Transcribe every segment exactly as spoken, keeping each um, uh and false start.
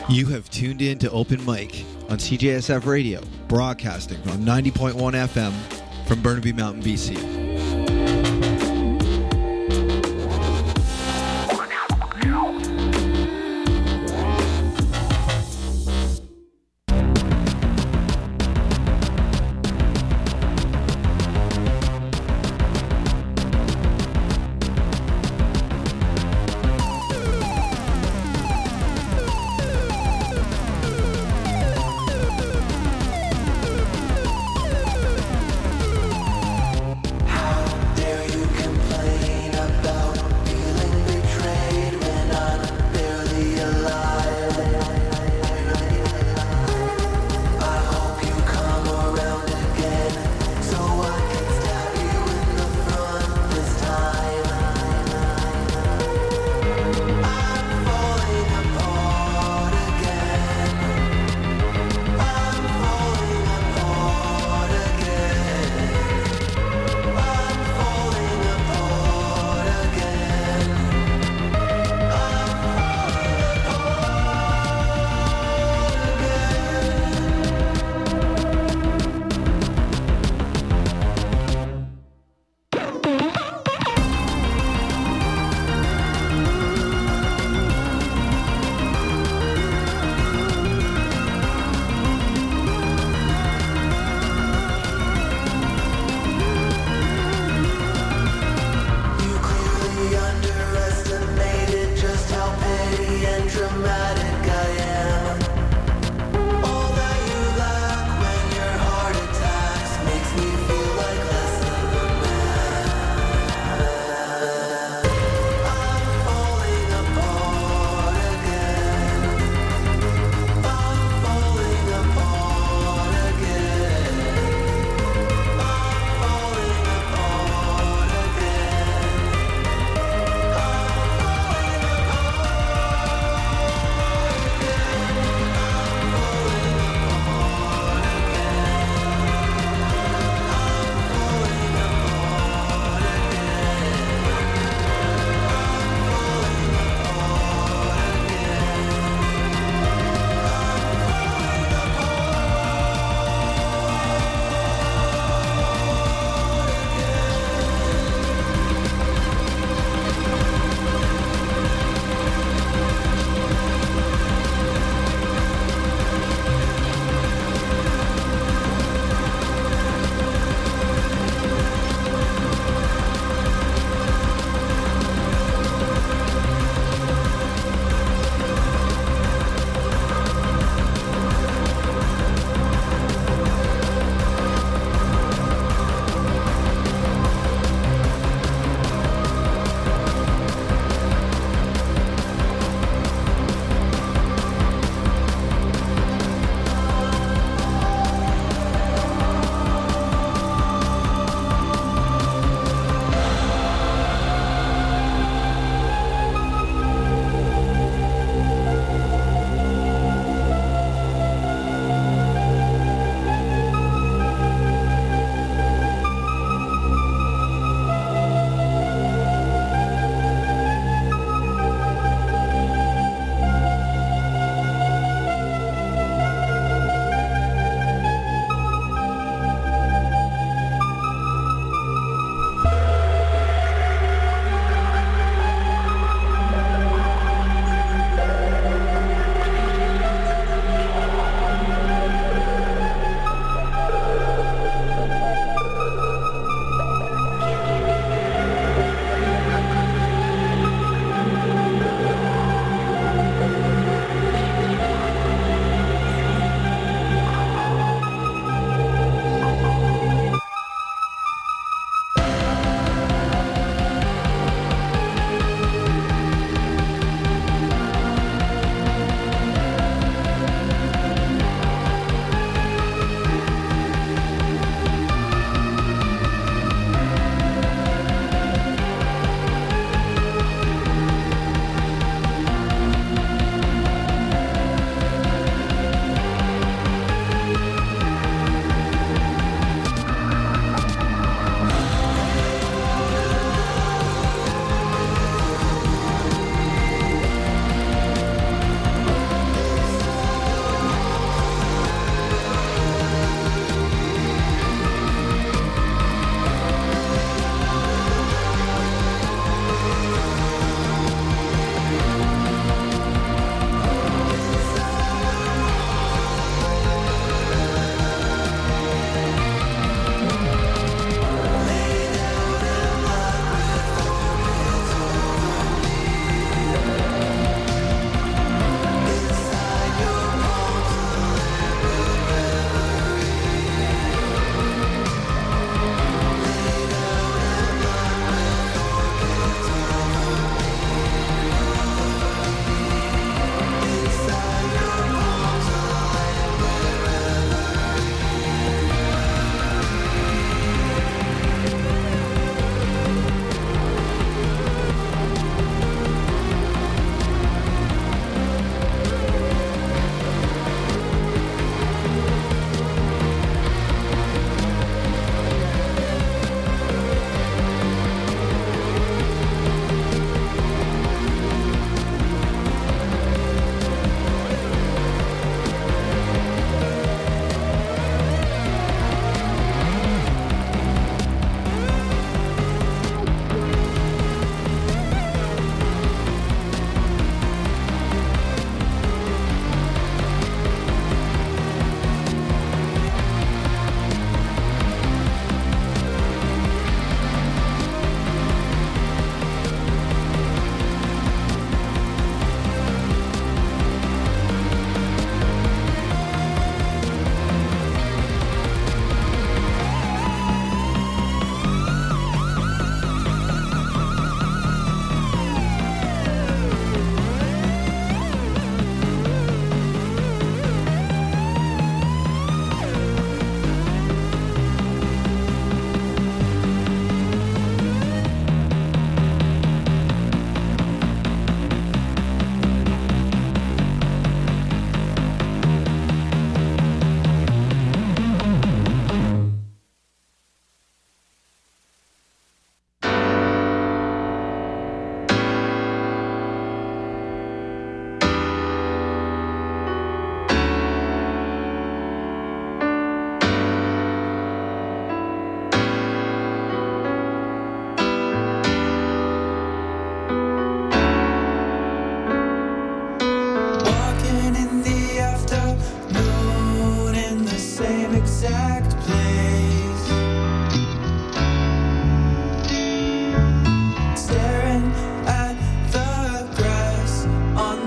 You have tuned in to Open Mic on C J S F Radio, broadcasting on ninety point one F M from Burnaby Mountain, B C.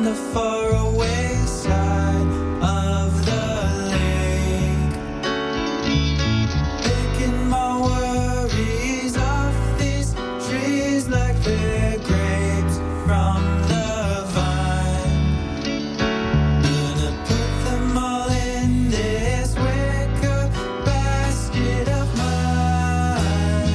the faraway side of the lake, picking my worries off these trees like they're grapes from the vine. Gonna put them all in this wicker basket of mine.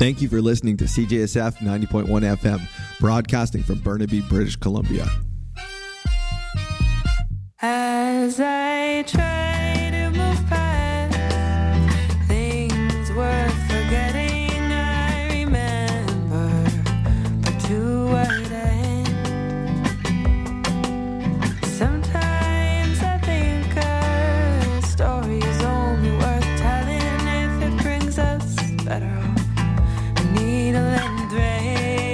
Thank you for listening to C J S F ninety point one F M, broadcasting from Burnaby, British Columbia. As I try to move past things worth forgetting, I remember but to what end. Sometimes I think a story is only worth telling if it brings us better off. I need a lend thread.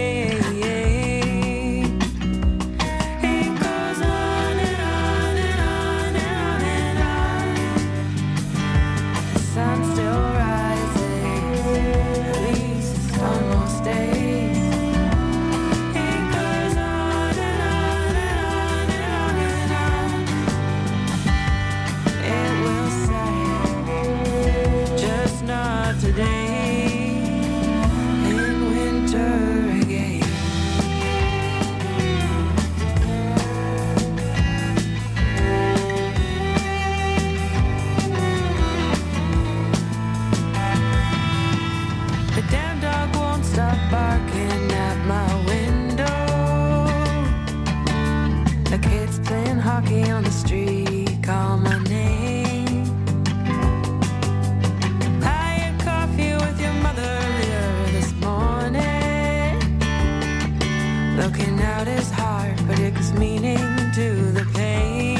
Barking at my window. The kids playing hockey on the street call my name. I had coffee with your mother earlier this morning. Looking out is hard, but it gives meaning to the pain.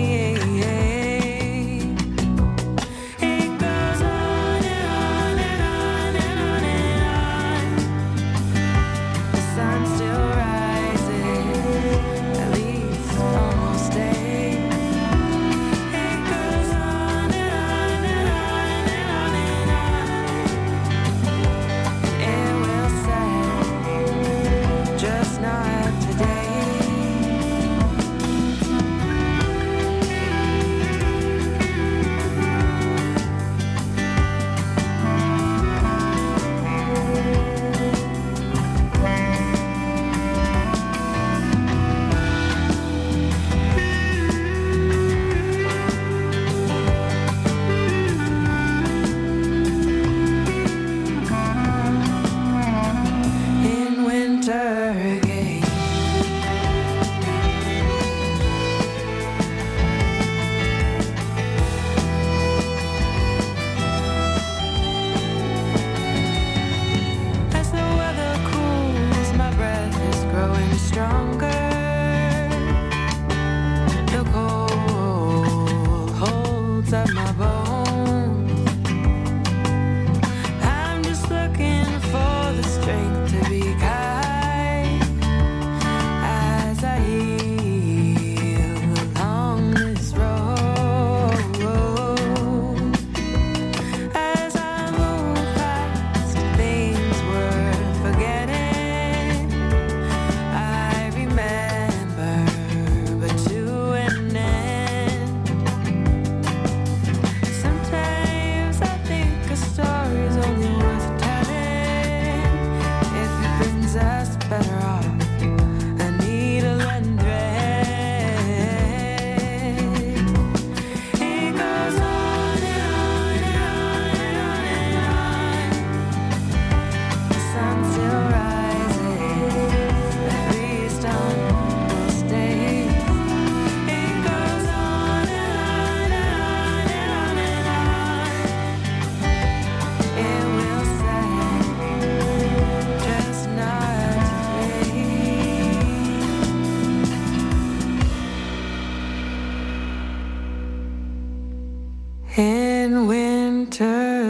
In winter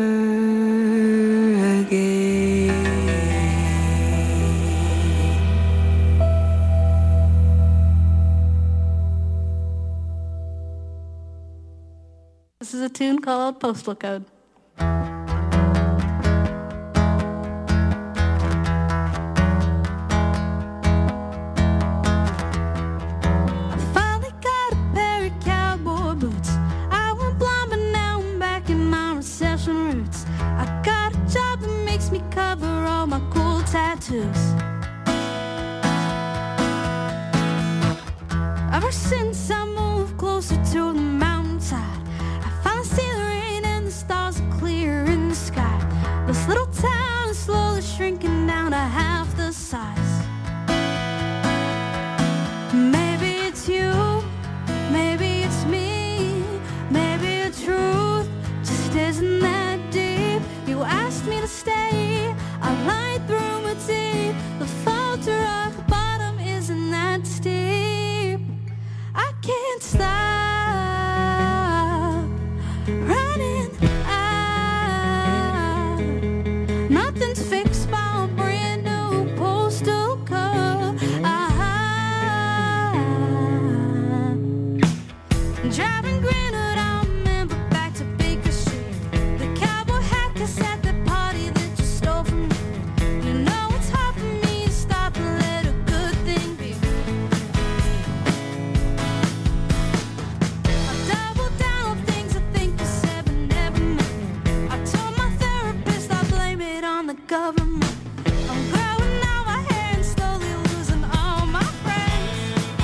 again. This is a tune called Postal Code. Tattoos. Ever since I moved closer to the mountainside, I finally see the rain and the stars are clear in the sky. This little town is slowly shrinking. asked me to stay. I lied through my teeth. The fall to rock bottom isn't that steep. I can't stop running out. Nothing's fixed by a brand new postal code. Driving Granite, I remember back to Baker Street. The cowboy hat cassette, the party that you stole from me. You know it's hard for me to stop and let a good thing be. I doubled down on things I think you said but never meant. I told my therapist I blame it on the government. I'm growing out my hair and slowly losing all my friends.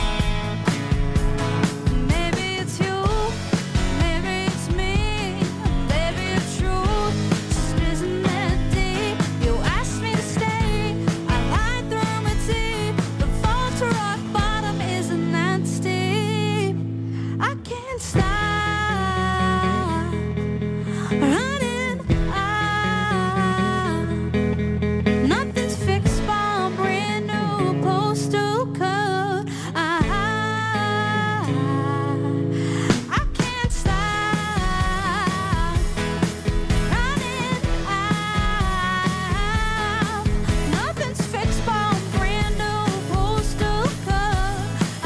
Maybe it's you, maybe it's me, maybe the truth just isn't that deep. You asked me to stay, I lied through my teeth. The fall to rock bottom isn't that steep. I can't stop running out. Nothing's fixed by a brand new postal code. I, I can't stop running out. Nothing's fixed by a brand new postal code. I,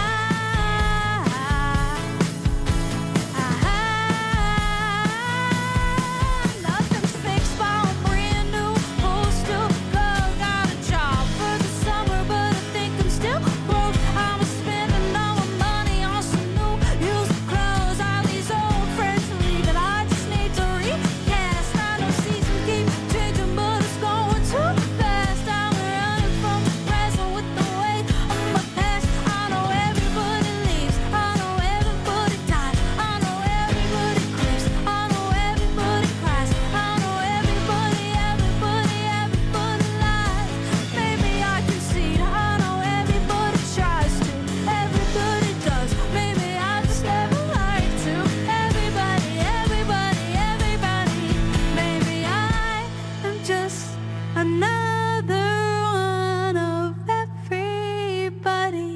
Nothing's fixed by a brand new postal code. Got a job for the summer, but I think I'm still broke. I'm spending all my money on some new used clothes. All these old friends are leaving. I just need to recast. I know seasons keep changing, but it's going too fast. I'm running from the present with the weight of my past. I know everybody leaves. I know everybody dies. I know everybody creeps. I know everybody cries. I know everybody, everybody, everybody lies. Maybe I can see it. I know everybody tries to. Everybody does. Maybe I just never like to. Everybody, everybody, everybody. Maybe I am just another one of everybody.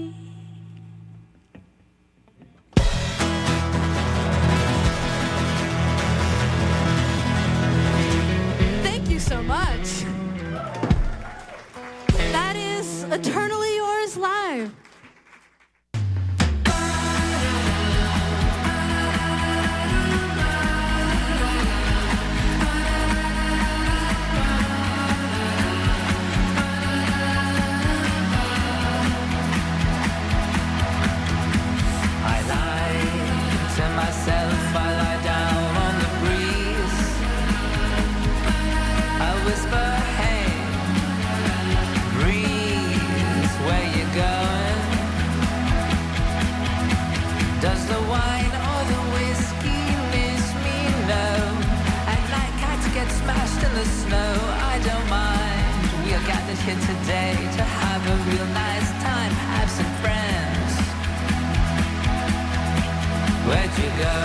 Thank you so much. That is Eternally Yours Live. I lie to myself, I lie down on the breeze. I whisper, hey, breeze, where you going? Does the wine or the whiskey miss me? No. At night cats get smashed in the snow, I don't mind. We are gathered here today to have a real nice time, have some friends. Where'd you go?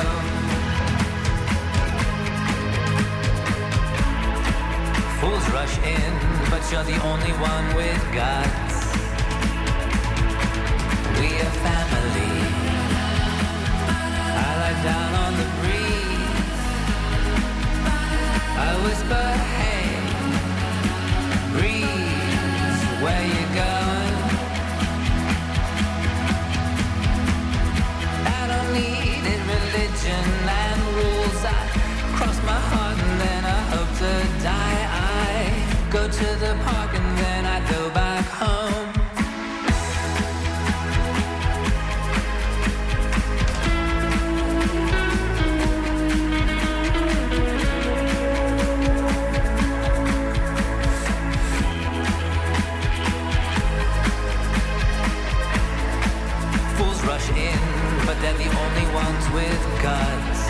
Fools rush in, but you're the only one with guts. We are family. I lie down on the breeze. I whisper, hey, breeze, where you going? I don't need it, religion and rules. I cross my heart and then I hope to die. I go to the park and then I go back home. Fools rush in, but they're the only ones with guts.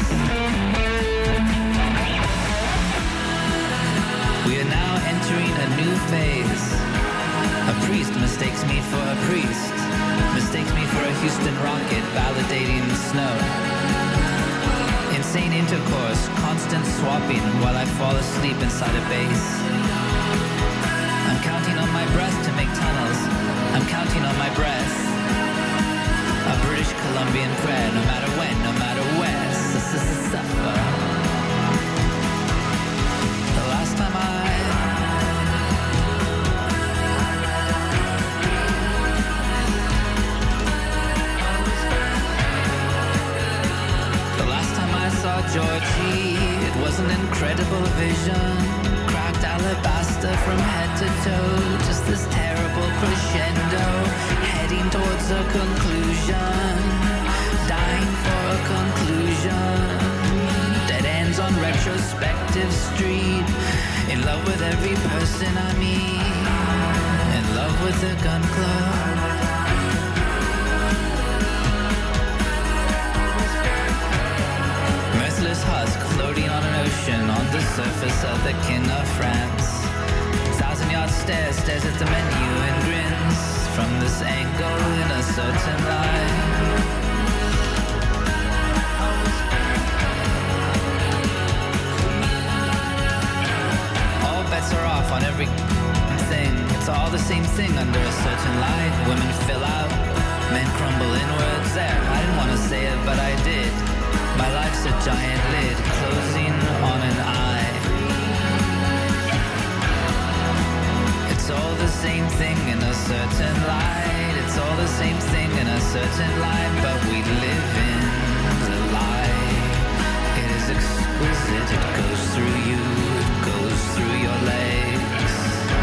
We are now entering a new phase. A priest mistakes me for a priest, mistakes me for a Houston rocket validating the snow. In insane intercourse, constant swapping while I fall asleep inside a base. I'm counting on my breath to make tunnels. I'm counting on my breath. A British Columbian prayer, no matter when, no matter where. Suffer. The last time I The last time I saw Georgie, it was an incredible vision. Cracked alabaster from head to toe, just this terrible crescendo, heading towards a conclusion, dying for a conclusion. Dead ends on retrospective street, in love with every person I meet, in love with the gun club. Merciless husk floating on an ocean on the surface of the king of France. Thousand yard stare stares at the menu and grins from this angle in a certain light. All bets are off on every thing. It's all the same thing under a certain light. Women fill out, men crumble inwards. There, I didn't want to say it, but I did. My life's a giant lid closing on an eye. It's all the same thing in a certain light. It's all the same thing in a certain light, but we live in the light. It is exquisite, it goes through you, it goes through your legs.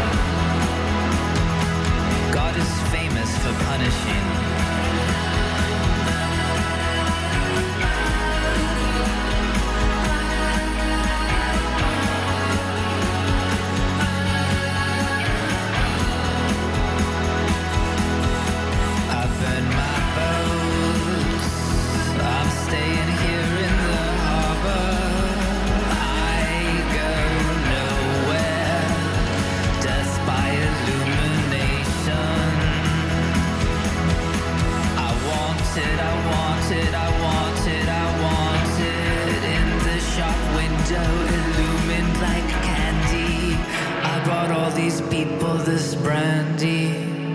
God is famous for punishing. This brandy.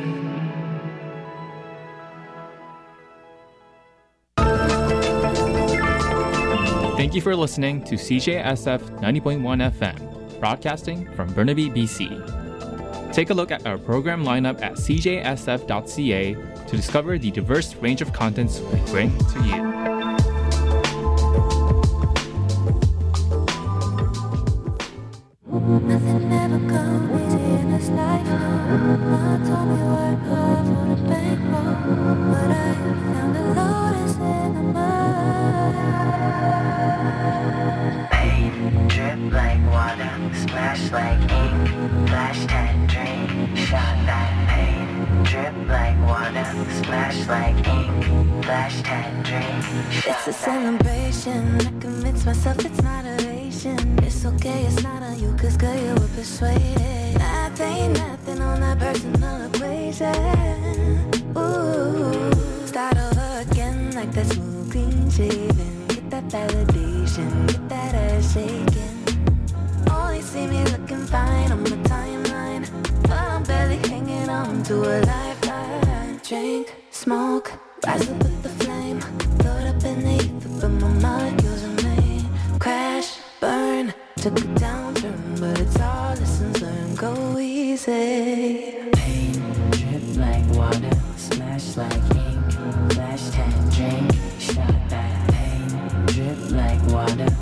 Thank you for listening to C J S F ninety point one F M, broadcasting from Burnaby, B C. Take a look at our program lineup at c j s f dot c a to discover the diverse range of contents we bring to you. Nothing ever comes easy in this life. Mama told me work hard for the bankroll, but I found the lotus in the mud. Pain, drip like water, splash like ink, flash tangerine, shot that pain. Drip like water, splash like ink, flash tangerine, shot It's a celebration. I convince myself it's moderation. It's okay, it's not on you, cause girl, you were persuaded. That ain't nothing on that personal equation. Ooh, start over again like that smooth clean shaving. Get that validation, get that ass shaking. Only see me looking fine on my timeline, but I'm barely hanging on to a lifeline. Drink, smoke, rise up with the flame, float up in the ether, but my molecules remain. Crash, burn, took a downturn, but it's all lessons learned. Go easy.